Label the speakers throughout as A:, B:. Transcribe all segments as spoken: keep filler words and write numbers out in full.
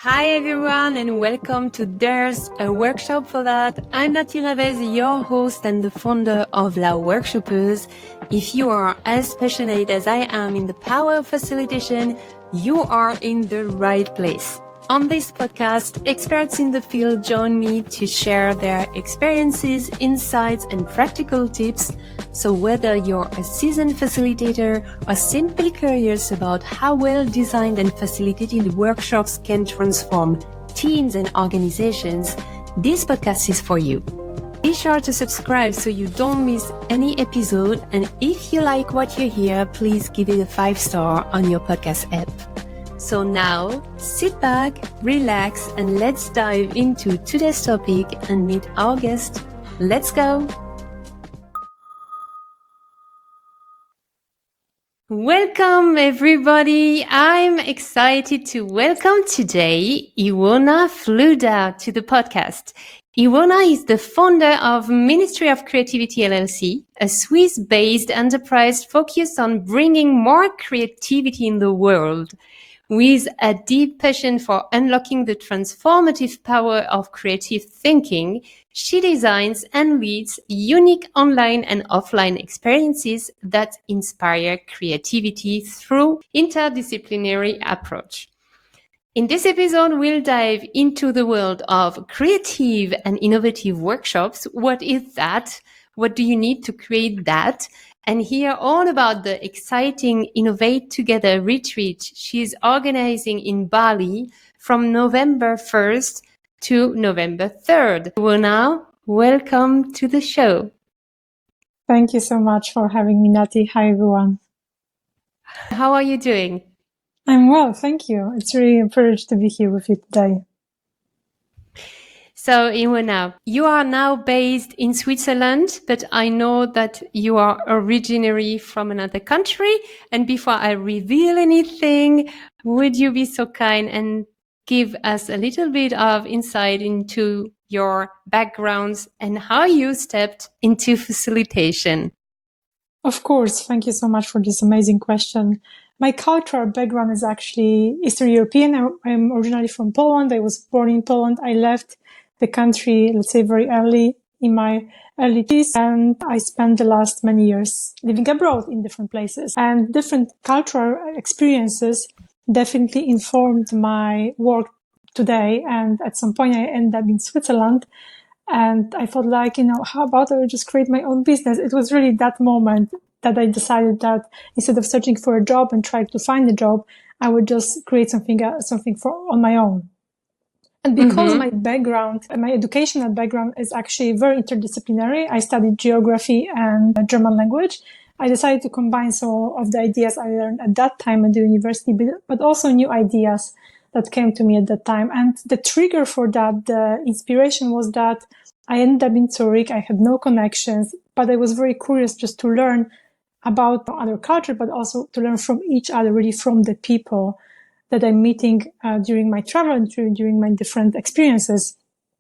A: Hi everyone and welcome to There's a Workshop for That. I'm Nathalie Revez, your host and the founder of La Workshoppers. If you are as passionate as I am in the power of facilitation, you are in the right place. On this podcast, experts in the field join me to share their experiences, insights, and practical tips. So whether you're a seasoned facilitator or simply curious about how well-designed and facilitated workshops can transform teams and organizations, this podcast is for you. Be sure to subscribe so you don't miss any episode. And if you like what you hear, please give it a five star on your podcast app. So now, sit back, relax, and let's dive into today's topic and meet our guest. Let's go! Welcome, everybody. I'm excited to welcome today Iwona Fluda to the podcast. Iwona is the founder of Ministry of Creativity L L C, a Swiss-based enterprise focused on bringing more creativity in the world. With a deep passion for unlocking the transformative power of creative thinking, she designs and leads unique online and offline experiences that inspire creativity through interdisciplinary approach. In this episode, we'll dive into the world of creative and innovative workshops. What is that? What do you need to create that? And hear all about the exciting Innovate Together retreat she's organizing in Bali from November first to November third. Iwona, welcome to the show.
B: Thank you so much for having me, Nati. Hi, everyone.
A: How are you doing?
B: I'm well, thank you. It's really a privilege to be here with you today.
A: So, Iwona, you are now based in Switzerland, but I know that you are originally from another country. And before I reveal anything, would you be so kind and give us a little bit of insight into your backgrounds and how you stepped into facilitation?
B: Of course. Thank you so much for this amazing question. My cultural background is actually Eastern European. I'm originally from Poland. I was born in Poland. I left the country, let's say, very early in my early teens, and I spent the last many years living abroad in different places. And different cultural experiences definitely informed my work today. And at some point, I ended up in Switzerland. And I thought, like, you know, how about I just create my own business? It was really that moment that I decided that instead of searching for a job and trying to find a job, I would just create something, uh, something for on my own. And because mm-hmm. my background, my educational background is actually very interdisciplinary, I studied geography and German language. I decided to combine some of the ideas I learned at that time at the university, but also new ideas that came to me at that time. And the trigger for that, the inspiration was that I ended up in Zurich. I had no connections, but I was very curious just to learn about other culture, but also to learn from each other, really from the people that I'm meeting uh, during my travel and during, during my different experiences.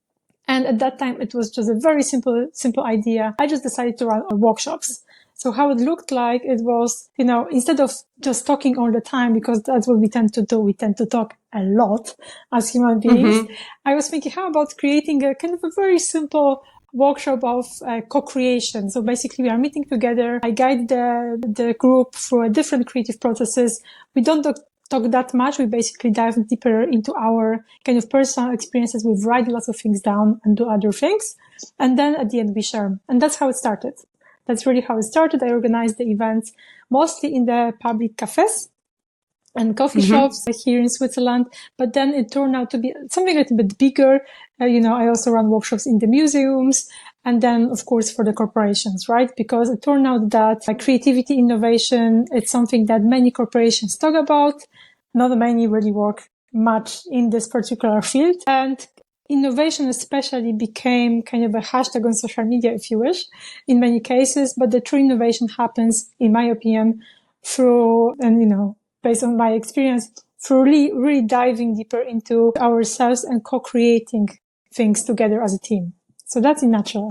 B: And at that time, it was just a very simple, simple idea. I just decided to run workshops. So how it looked like, it was, you know, instead of just talking all the time, because that's what we tend to do. We tend to talk a lot as human beings. Mm-hmm. I was thinking, how about creating a kind of a very simple workshop of uh, co-creation. So basically we are meeting together. I guide the, the group through different creative processes. We don't talk, talk that much. We basically dive deeper into our kind of personal experiences. We write lots of things down and do other things. And then at the end we share. And that's how it started. That's really how it started. I organized the events mostly in the public cafes and coffee mm-hmm. shops here in Switzerland. But then it turned out to be something a little bit bigger. Uh, you know, I also run workshops in the museums and then, of course, for the corporations, right? Because it turned out that uh, creativity, innovation, it's something that many corporations talk about. Not many really work much in this particular field. And innovation especially became kind of a hashtag on social media, if you wish, in many cases. But the true innovation happens, in my opinion, through, and, you know, based on my experience, through really, really diving deeper into ourselves and co-creating things together as a team. So that's in a nutshell.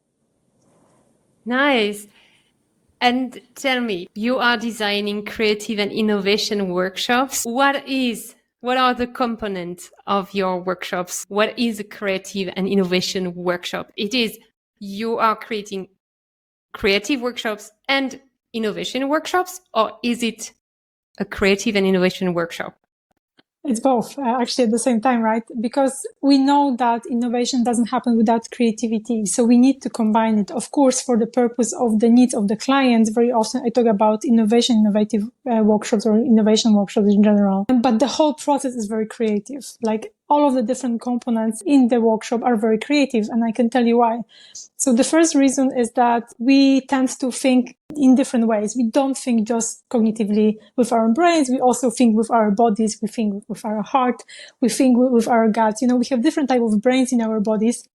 A: Nice. And tell me, you are designing creative and innovation workshops. What is What are the components of your workshops? What is a creative and innovation workshop? It is you are creating creative workshops and innovation workshops, or is it a creative and innovation workshop?
B: It's both, uh, actually, at the same time, right? Because we know that innovation doesn't happen without creativity. So we need to combine it, of course, for the purpose of the needs of the clients. Very often I talk about innovation, innovative uh, workshops or innovation workshops in general. But the whole process is very creative. Like all of the different components in the workshop are very creative. And I can tell you why. So the first reason is that we tend to think in different ways. We don't think just cognitively with our brains. We also think with our bodies. We think with our heart. We think with our guts. You know, we have different type of brains in our bodies.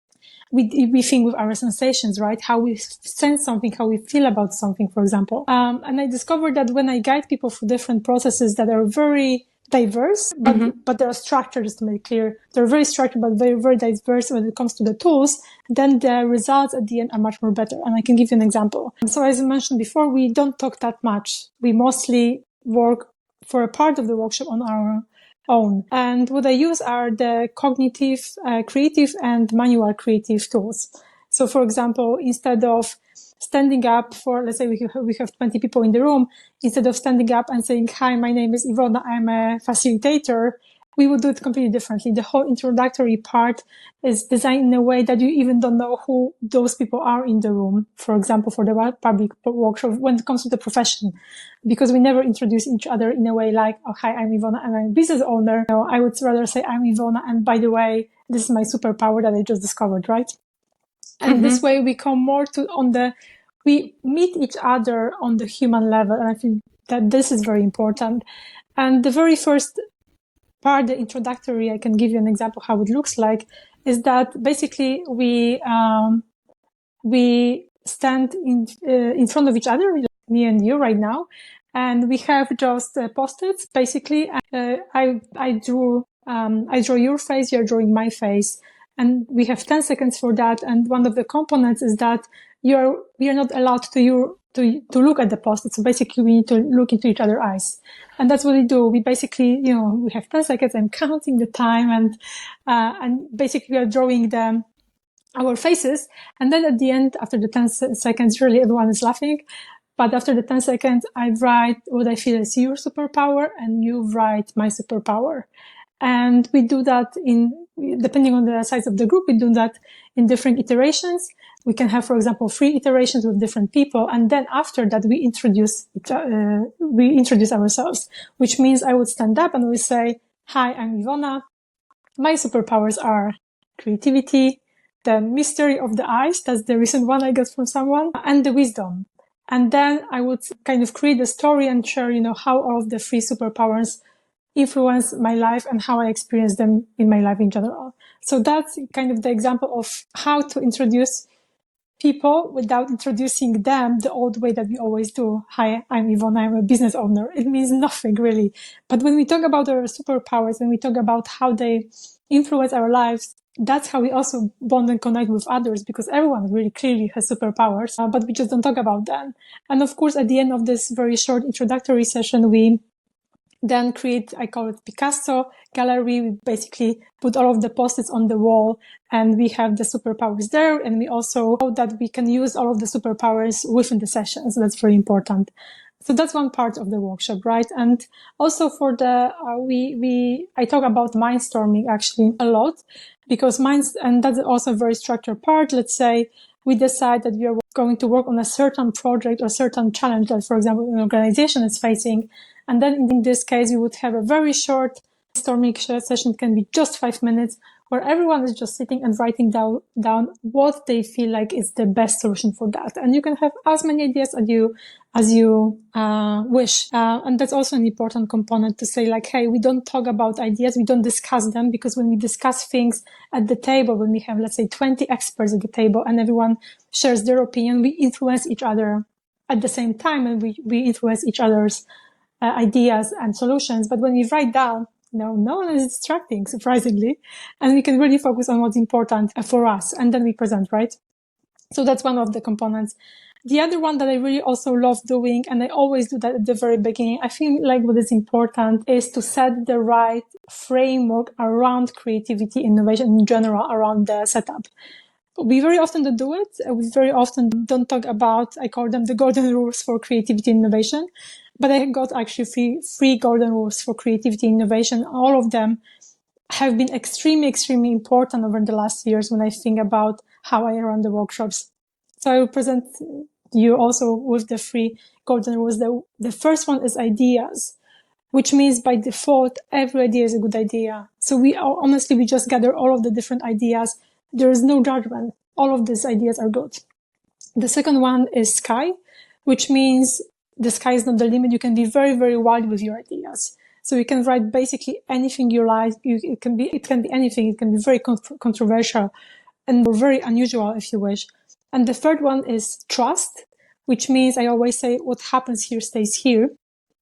B: We, we think with our sensations, right? How we sense something, how we feel about something, for example. Um, and I discovered that when I guide people through different processes that are very diverse, but, mm-hmm. but they are structured, just to make clear. They're very structured, but very, very diverse when it comes to the tools. Then the results at the end are much more better. And I can give you an example. So as I mentioned before, we don't talk that much. We mostly work for a part of the workshop on our own. And what I use are the cognitive, uh, creative and manual creative tools. So for example, instead of standing up for, let's say we have, we have twenty people in the room, instead of standing up and saying, hi, my name is Iwona, I'm a facilitator, we would do it completely differently. The whole introductory part is designed in a way that you even don't know who those people are in the room. For example, for the public workshop, when it comes to the profession, because we never introduce each other in a way like, oh, hi, I'm Iwona, and I'm a business owner. No, I would rather say, I'm Iwona, and by the way, this is my superpower that I just discovered, right? And mm-hmm. this way we come more to on the, we meet each other on the human level. And I think that this is very important. And the very first part, the introductory, I can give you an example how it looks like, is that basically we, um, we stand in, uh, in front of each other, me and you right now. And we have just uh, post-its, basically. Uh, I, I drew, um, I draw your face, you're drawing my face. And we have ten seconds for that. And one of the components is that you're, we are not allowed to, you, to, to look at the post-it. So basically we need to look into each other's eyes. And that's what we do. We basically, you know, we have ten seconds. I'm counting the time and, uh, and basically we are drawing them, our faces. And then at the end, after the ten seconds, really everyone is laughing. But after the ten seconds, I write what I feel is your superpower and you write my superpower. And we do that in, depending on the size of the group, we do that in different iterations. We can have, for example, three iterations with different people. And then after that, we introduce, uh, we introduce ourselves, which means I would stand up and we say, hi, I'm Iwona. My superpowers are creativity, the mystery of the eyes. That's the recent one I got from someone, and the wisdom. And then I would kind of create a story and share, you know, how all of the three superpowers influence my life and how I experience them in my life in general. So that's kind of the example of how to introduce people without introducing them the old way that we always do. Hi, I'm Iwona, I'm a business owner. It means nothing really. But when we talk about our superpowers, when we talk about how they influence our lives, that's how we also bond and connect with others, because everyone really clearly has superpowers, uh, but we just don't talk about them. And of course, at the end of this very short introductory session, we then create, I call it Picasso gallery. We basically put all of the post-its on the wall and we have the superpowers there. And we also know that we can use all of the superpowers within the session. So that's very important. So that's one part of the workshop, right? And also for the, uh, we, we, I talk about mindstorming actually a lot, because minds, and that's also a very structured part. Let's say we decide that we are going to work on a certain project or certain challenge that, for example, an organization is facing. And then in this case, we would have a very short storming session. It can be just five minutes where everyone is just sitting and writing down, down what they feel like is the best solution for that. And you can have as many ideas as you, as you, uh, wish. Uh, and that's also an important component to say like, hey, we don't talk about ideas. We don't discuss them, because when we discuss things at the table, when we have, let's say, twenty experts at the table and everyone shares their opinion, we influence each other at the same time and we, we influence each other's Uh, ideas and solutions. But when we write down, no, no one is distracting, surprisingly, and we can really focus on what's important for us, and then we present, right? So that's one of the components. The other one that I really also love doing, and I always do that at the very beginning, I feel like what is important is to set the right framework around creativity, innovation in general, around the setup. We very often don't do it. We very often don't talk about, I call them the golden rules for creativity innovation, but I got actually three, three golden rules for creativity innovation. All of them have been extremely, extremely important over the last years when I think about how I run the workshops. So I will present you also with the three golden rules. The, the first one is ideas, which means by default, every idea is a good idea. So we are, honestly, we just gather all of the different ideas. There is no judgment. All of these ideas are good. The second one is sky, which means the sky is not the limit. You can be very, very wild with your ideas. So you can write basically anything you like. You, it can be, it can be anything. It can be very con- controversial and very unusual if you wish. And the third one is trust, which means I always say what happens here stays here.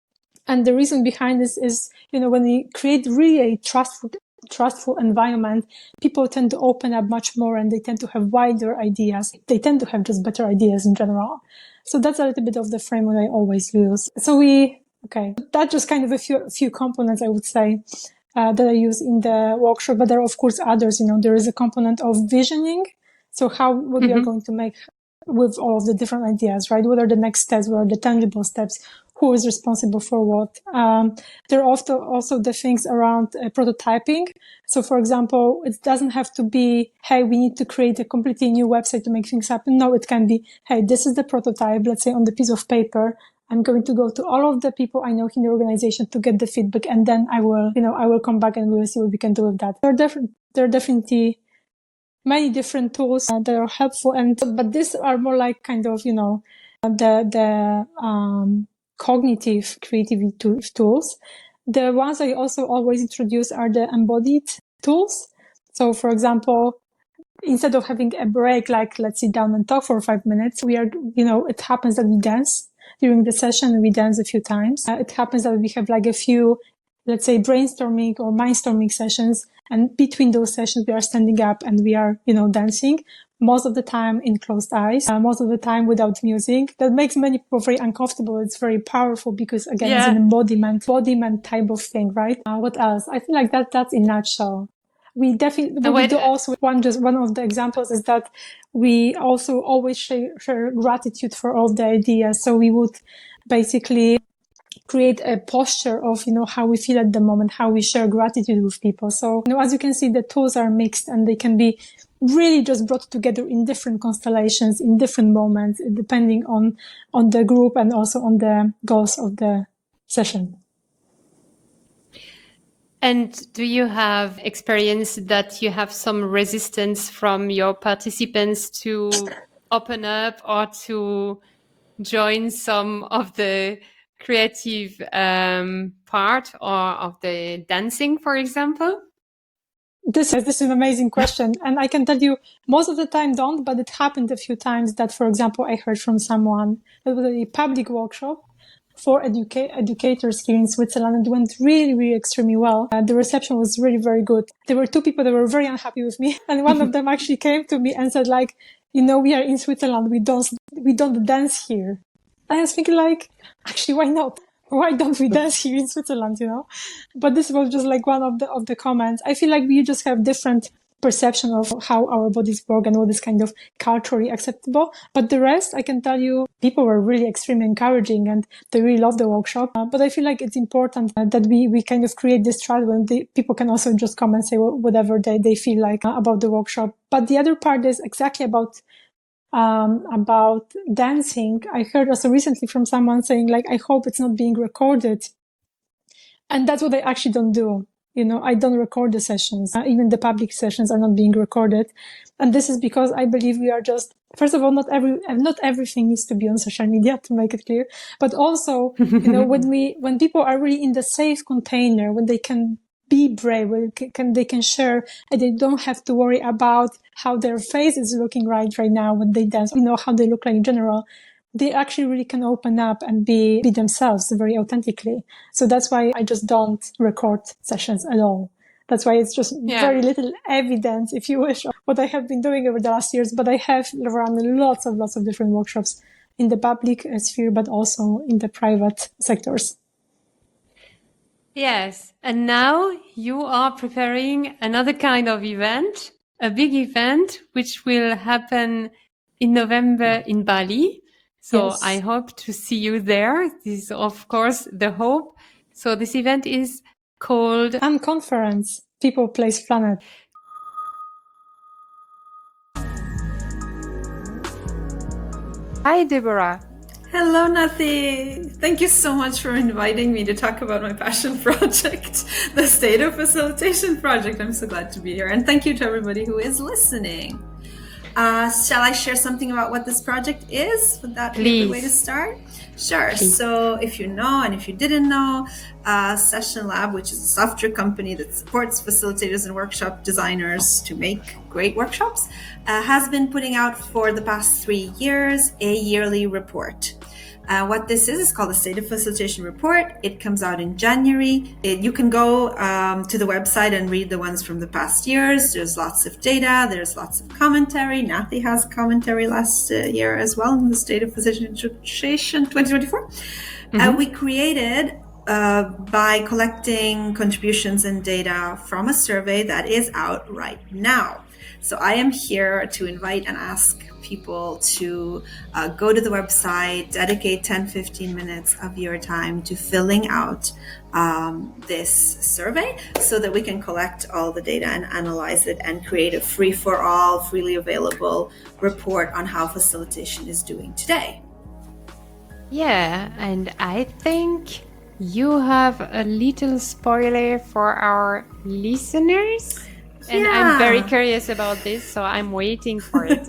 B: And the reason behind this is, you know, when we create really a trustful, trustful environment, people tend to open up much more and they tend to have wider ideas. They tend to have just better ideas in general. So that's a little bit of the framework I always use. So we, okay, that's just kind of a few, few components I would say uh, that I use in the workshop, but there are of course others. You know, there is a component of visioning. So how, what mm-hmm. we are going to make with all of the different ideas, right? What are the next steps? What are the tangible steps? Who is responsible for what? Um, there are also, also the things around uh, prototyping. So, for example, it doesn't have to be, hey, we need to create a completely new website to make things happen. No, it can be, hey, this is the prototype, let's say on the piece of paper. I'm going to go to all of the people I know in the organization to get the feedback. And then I will, you know, I will come back and we will see what we can do with that. There are, def- there are definitely many different tools uh, that are helpful. And, but these are more like kind of, you know, the, the, um, cognitive creativity tools. The ones I also always introduce are the embodied tools. So, for example, instead of having a break, like let's sit down and talk for five minutes, we are, you know, it happens that we dance during the session. We dance a few times. Uh, it happens that we have like a few, let's say, brainstorming or mindstorming sessions. And between those sessions, we are standing up and we are, you know, dancing. Most of the time in closed eyes, uh, most of the time without music. That makes many people very uncomfortable. It's very powerful because again, yeah. It's an embodiment, embodiment type of thing, right? Uh, what else? I feel like that, that's in a nutshell. We definitely, but we do also, one, just one of the examples is that we also always share, share gratitude for all the ideas. So we would basically create a posture of, you know, how we feel at the moment, how we share gratitude with people. So, you know, as you can see, the tools are mixed and they can be really just brought together in different constellations, in different moments, depending on, on the group and also on the goals of the session.
A: And do you have experience that you have some resistance from your participants to open up or to join some of the creative um, part or of the dancing, for example?
B: This is, this is an amazing question. And I can tell you most of the time don't, but it happened a few times that, for example, I heard from someone that was a public workshop for educa- educators here in Switzerland. It went really, really extremely well. Uh, the reception was really, very good. There were two people that were very unhappy with me. And one of them actually came to me and said like, you know, we are in Switzerland. We don't, we don't dance here. I was thinking like, actually, why not? Why don't we dance here in Switzerland, you know? But this was just like one of the, of the comments. I feel like we just have different perception of how our bodies work and what is kind of culturally acceptable. But the rest, I can tell you, people were really extremely encouraging and they really loved the workshop. Uh, but I feel like it's important uh, that we, we kind of create this trust when the, people can also just come and say whatever they, they feel like uh, about the workshop. But the other part is exactly about Um, about dancing. I heard also recently from someone saying like, I hope it's not being recorded. And that's what I actually don't do. You know, I don't record the sessions. Uh, even the public sessions are not being recorded. And this is because I believe we are just, first of all, not every, not everything needs to be on social media, to make it clear. But also, you know, when we, when people are really in the safe container, when they can be brave, when can, they can share and they don't have to worry about how their face is looking right right now when they dance, you know, how they look like in general. They actually really can open up and be, be themselves very authentically. So that's why I just don't record sessions at all. That's why it's just yeah. very little evidence, if you wish, of what I have been doing over the last years. But I have run lots of, lots of different workshops in the public sphere, but also in the private sectors.
A: Yes. And now you are preparing another kind of event, a big event, which will happen in November in Bali. So
B: Yes.
A: I hope to see you there. This is, of course, the hope. So this event is called
B: Unconference, People, Place, Planet.
A: Hi, Deborah.
C: Hello, Nathi. Thank you so much for inviting me to talk about my passion project, the State of Facilitation Project. I'm so glad to be here. And thank you to everybody who is listening. Uh, shall I share something about what this project is? Would that be a good way to start? Sure. Please. So if you know, and if you didn't know, uh, Session Lab, which is a software company that supports facilitators and workshop designers to make great workshops, uh, has been putting out for the past three years a yearly report. Uh, what this is is called the State of Facilitation Report. It comes out in January. It, you can go um, to the website and read the ones from the past years. There's lots of data. There's lots of commentary. Nathi has commentary last uh, year as well in the State of Facilitation twenty twenty-four. Mm-hmm. Uh, we created uh, by collecting contributions and data from a survey that is out right now. So I am here to invite and ask people to uh, go to the website, dedicate ten, fifteen minutes of your time to filling out um, this survey so that we can collect all the data and analyze it and create a free for all, freely available report on how facilitation is doing today.
A: Yeah, and I think you have a little spoiler for our listeners. And yeah. I'm very curious about this, so I'm waiting for it.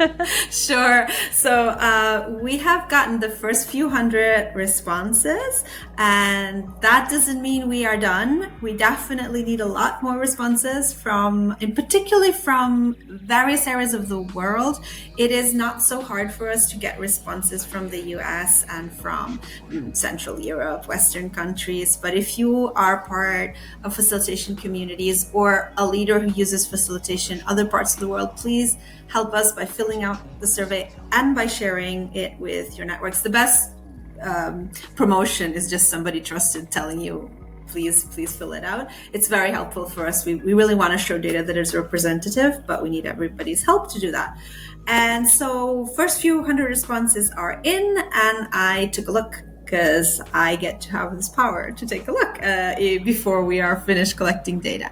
C: Sure. So uh, we have gotten the first few hundred responses, and that doesn't mean we are done. We definitely need a lot more responses from, in particularly from various areas of the world. It is not so hard for us to get responses from the U S and from Central Europe, Western countries. But if you are part of facilitation communities or a leader who uses facilitation in other parts of the world, please help us by filling out the survey and by sharing it with your networks. The best um, promotion is just somebody trusted telling you, please, please fill it out. It's very helpful for us. We, we really want to show data that is representative, but we need everybody's help to do that. And so first few hundred responses are in, and I took a look because I get to have this power to take a look uh, before we are finished collecting data.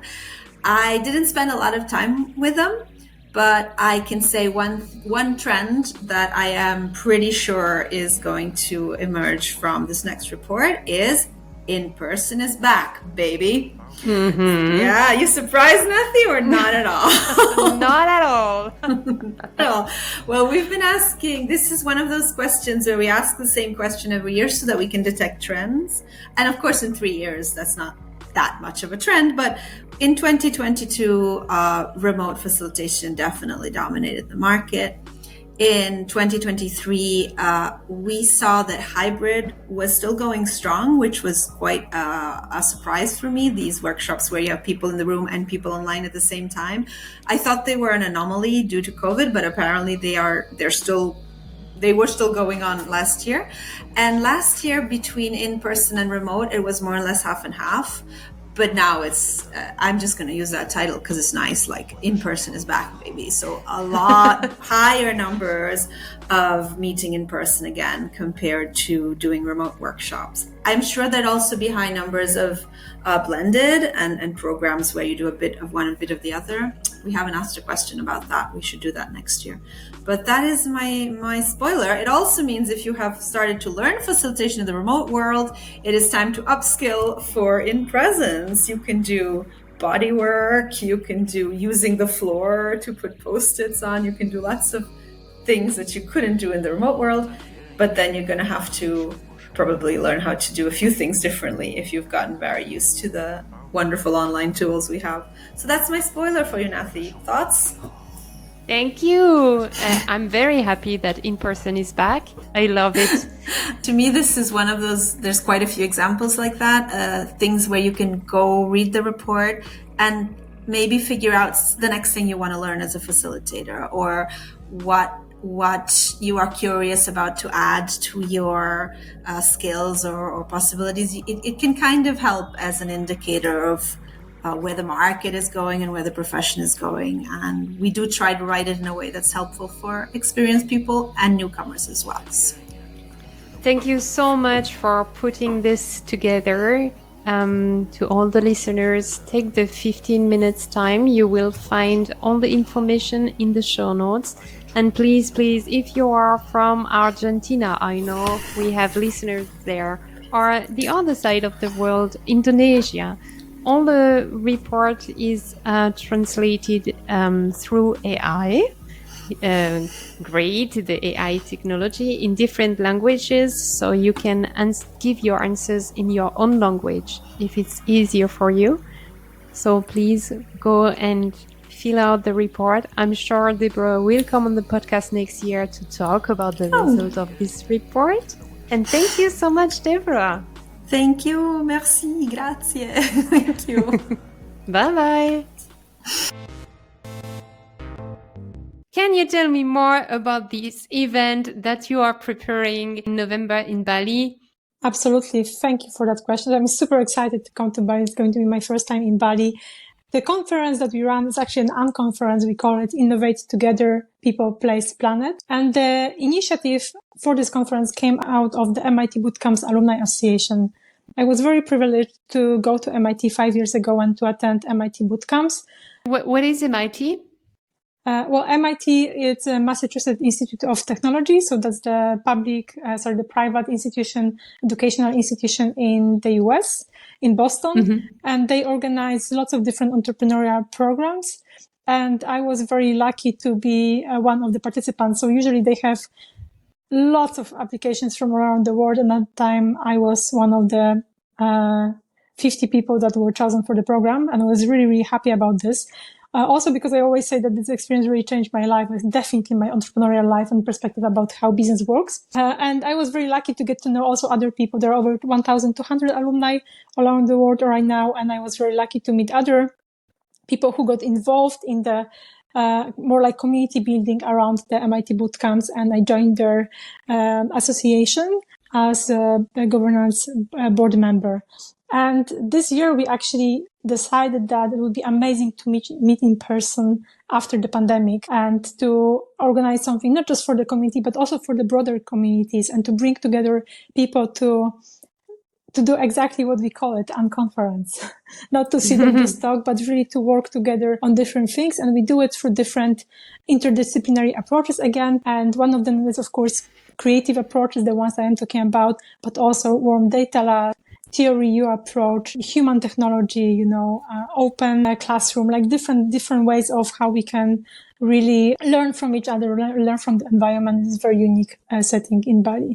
C: I didn't spend a lot of time with them, but I can say one one trend that I am pretty sure is going to emerge from this next report is in-person is back, baby.
A: Mm-hmm.
C: Yeah, you surprised, Nathi, or not at all?
A: Not at all.
C: Not at all. Well, we've been asking, this is one of those questions where we ask the same question every year so that we can detect trends. And of course, in three years, that's not that much of a trend, but in twenty twenty-two, uh, remote facilitation definitely dominated the market. In twenty twenty-three, uh, we saw that hybrid was still going strong, which was quite uh, a surprise for me. These workshops where you have people in the room and people online at the same time. I thought they were an anomaly due to COVID, but apparently they are, they're still They were still going on last year. And last year, between in-person and remote, it was more or less half and half. But now it's, uh, I'm just going to use that title because it's nice, like in-person is back, baby. So a lot higher numbers of meeting in person again compared to doing remote workshops. I'm sure there'd also be high numbers of uh, blended and, and programs where you do a bit of one and a bit of the other. We haven't asked a question about that. We should do that next year. But that is my, my spoiler. It also means if you have started to learn facilitation in the remote world, it is time to upskill for in-presence. You can do body work. You can do using the floor to put Post-its on. You can do lots of things that you couldn't do in the remote world. But then you're going to have to probably learn how to do a few things differently if you've gotten very used to the wonderful online tools we have. So that's my spoiler for you, Nathi. Thoughts?
A: Thank you. Uh, I'm very happy that in-person is back. I love it.
C: To me, this is one of those, there's quite a few examples like that, uh, things where you can go read the report and maybe figure out the next thing you want to learn as a facilitator, or what what you are curious about to add to your uh, skills or, or possibilities, it, it can kind of help as an indicator of uh, where the market is going and where the profession is going. And we do try to write it in a way that's helpful for experienced people and newcomers as well. So.
A: Thank you so much for putting this together. Um, to all the listeners, take the fifteen minutes time. You will find all the information in the show notes. And please, please, if you are from Argentina, I know we have listeners there, or the other side of the world, Indonesia, all the report is uh, translated um, through A I. Uh, great, the A I technology in different languages, so you can ans- give your answers in your own language if it's easier for you. So please go and fill out the report. I'm sure Deborah will come on the podcast next year to talk about the oh. result of this report. And thank you so much, Deborah.
C: Thank you. Merci. Grazie. Thank you.
A: Bye-bye. Can you tell me more about this event that you are preparing in November in Bali?
B: Absolutely. Thank you for that question. I'm super excited to come to Bali. It's going to be my first time in Bali. The conference that we run is actually an unconference. We call it Innovate Together, People, Place, Planet. And the initiative for this conference came out of the M I T Bootcamps Alumni Association. I was very privileged to go to M I T five years ago and to attend M I T Bootcamps.
A: What, what is M I T?
B: Uh, well, M I T, it's a Massachusetts Institute of Technology. So that's the public, uh, sorry, the private institution, educational institution in the U S, in Boston. Mm-hmm. And they organize lots of different entrepreneurial programs. And I was very lucky to be uh, one of the participants. So usually they have lots of applications from around the world. And at that time, I was one of the uh, fifty people that were chosen for the program. And I was really, really happy about this. Uh, also because I always say that this experience really changed my life. It's definitely my entrepreneurial life and perspective about how business works. Uh, and I was very lucky to get to know also other people. There are over one thousand two hundred alumni around the world right now. And I was very lucky to meet other people who got involved in the uh, more like community building around the M I T bootcamps. And I joined their um, association as a, a governance uh, board member. And this year we actually decided that it would be amazing to meet, meet in person after the pandemic and to organize something not just for the community, but also for the broader communities and to bring together people to to do exactly what we call it, unconference. Not to sit and just talk, but really to work together on different things. And we do it through different interdisciplinary approaches again. And one of them is, of course, creative approaches, the ones I am talking about, but also warm data lab, theory U approach, human technology, you know, uh, open uh, classroom, like different, different ways of how we can really learn from each other, learn, learn from the environment. It's a very unique uh, setting in Bali.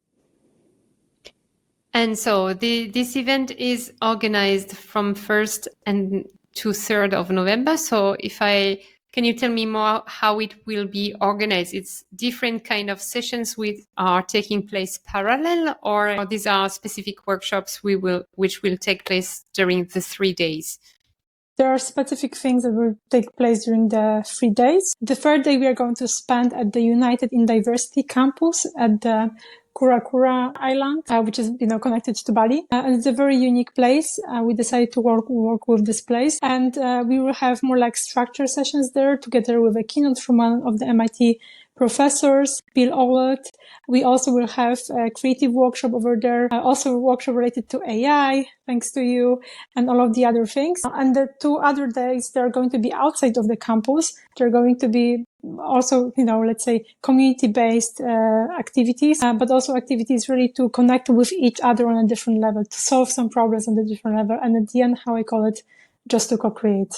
A: And so the, this event is organized from first and to third of November. So if I, can you tell me more how it will be organized? It's different kind of sessions which are taking place parallel, or these are specific workshops we will, which will take place during the three days?
B: There are specific things that will take place during the three days. The third day we are going to spend at the United in Diversity campus at the Kura Kura Island, uh, which is, you know, connected to Bali. Uh, and it's a very unique place. Uh, we decided to work, work with this place. And uh, we will have more like structure sessions there together with a keynote from one of the M I T professors, Bill Owlett. We also will have a creative workshop over there, uh, also a workshop related to A I, thanks to you, and all of the other things. And the two other days, they're going to be outside of the campus. They're going to be also, you know, let's say community-based uh, activities, uh, but also activities really to connect with each other on a different level, to solve some problems on a different level. And at the end, how I call it, just to co-create.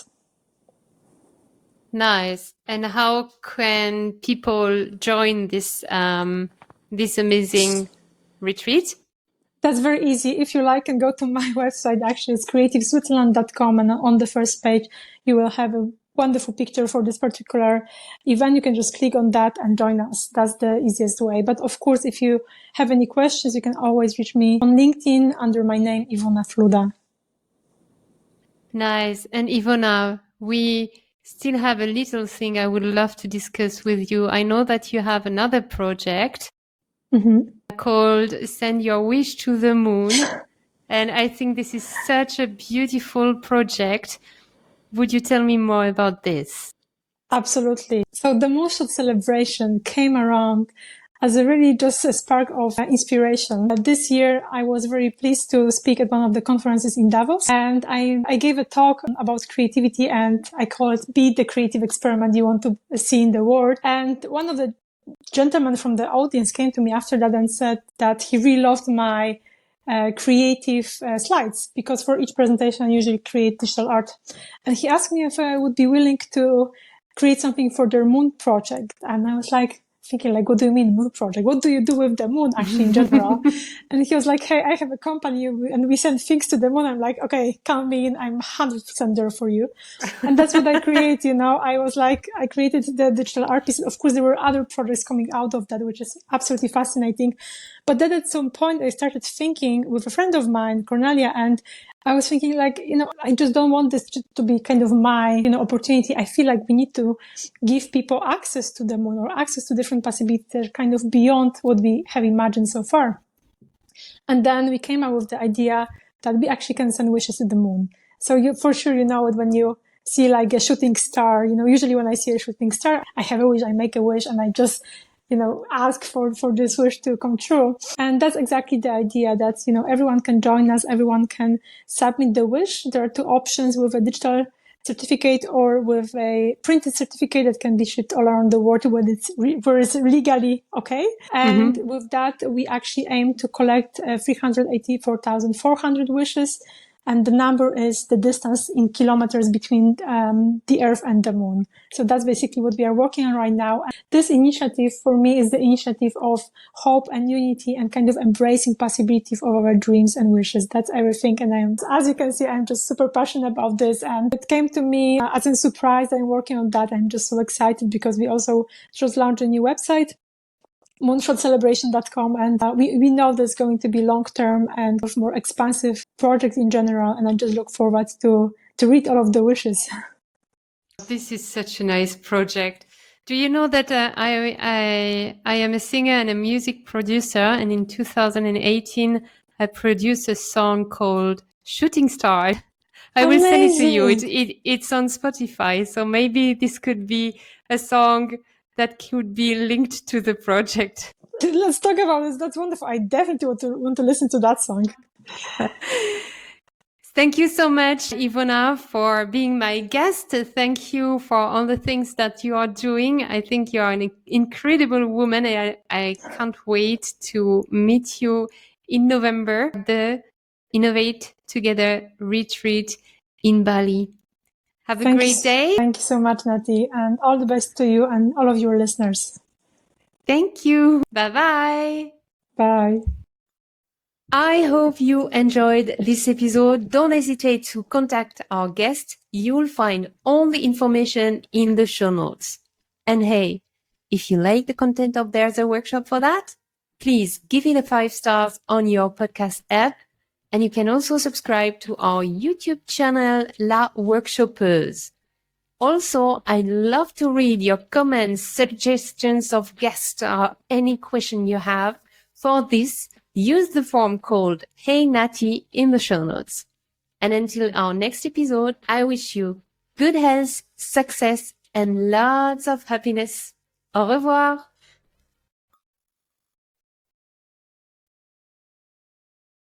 A: Nice. And how can people join this um, this amazing retreat?
B: That's very easy. If you like, and go to my website. Actually, it's creative switzerland dot com, and on the first page, you will have a wonderful picture for this particular event. You can just click on that and join us. That's the easiest way. But of course, if you have any questions, you can always reach me on LinkedIn under my name, Iwona Fluda.
A: Nice. And Iwona, we still have a little thing I would love to discuss with you. I know that you have another project mm-hmm. called Send Your Wish to the Moon. And I think this is such a beautiful project. Would you tell me more about this?
B: Absolutely. So the Moonshot celebration came around as a really just a spark of uh, inspiration. Uh, this year, I was very pleased to speak at one of the conferences in Davos, and I, I gave a talk about creativity, and I call it Be the Creative Experiment You Want to See in the World. And one of the gentlemen from the audience came to me after that and said that he really loved my uh, creative uh, slides, because for each presentation, I usually create digital art. And he asked me if I would be willing to create something for their moon project. And I was like, thinking like, what do you mean moon project? What do you do with the moon actually in general? And he was like, hey, I have a company and we send things to the moon. I'm like, okay, count me in. I'm one hundred percent there for you. And that's what I create, you know. I was like, I created the digital art piece. Of course, there were other projects coming out of that, which is absolutely fascinating. But then at some point, I started thinking with a friend of mine, Cornelia, and I was thinking like, you know, I just don't want this to be kind of my, you know, opportunity. I feel like we need to give people access to the moon or access to different possibilities that are kind of beyond what we have imagined so far. And then we came up with the idea that we actually can send wishes to the moon. So you, for sure, you know it when you see like a shooting star, you know, usually when I see a shooting star, I have a wish, I make a wish, and I just, you know, ask for, for this wish to come true. And that's exactly the idea that, you know, everyone can join us. Everyone can submit the wish. There are two options with a digital certificate or with a printed certificate that can be shipped all around the world where it's, re- where it's legally okay. And mm-hmm. with that, we actually aim to collect uh, three hundred eighty-four thousand four hundred wishes. And the number is the distance in kilometers between um, the Earth and the Moon. So that's basically what we are working on right now. This initiative for me is the initiative of hope and unity and kind of embracing possibility of our dreams and wishes. That's everything. And I'm, as you can see, I'm just super passionate about this. And it came to me uh, as a surprise. I'm working on that. I'm just so excited because we also just launched a new website, moonshot celebration dot com, and uh, we, we know there's going to be long-term and more expansive projects in general, and I just look forward to to read all of the wishes.
A: This is such a nice project. Do you know that uh, I, I I am a singer and a music producer, and in two thousand eighteen I produced a song called Shooting Star. I will Amazing. Send it to you. It, it it's on Spotify, so maybe this could be a song that could be linked to the project.
B: Let's talk about this. That's wonderful. I definitely want to, want to listen to that song.
A: Thank you so much, Ivona, for being my guest. Thank you for all the things that you are doing. I think you are an incredible woman. I, I can't wait to meet you in November, the Innovate Together retreat in Bali. Have a
B: Thank
A: great
B: you.
A: day.
B: Thank you so much, Nati, and all the best to you and all of your listeners.
A: Thank you. Bye-bye.
B: Bye.
A: I hope you enjoyed this episode. Don't hesitate to contact our guest. You'll find all the information in the show notes. And hey, if you like the content of There's a Workshop for That, please give it a five stars on your podcast app. And you can also subscribe to our YouTube channel, La Workshopeuse. Also, I'd love to read your comments, suggestions of guests, or any question you have. For this, use the form called Hey Nati in the show notes. And until our next episode, I wish you good health, success, and lots of happiness. Au revoir.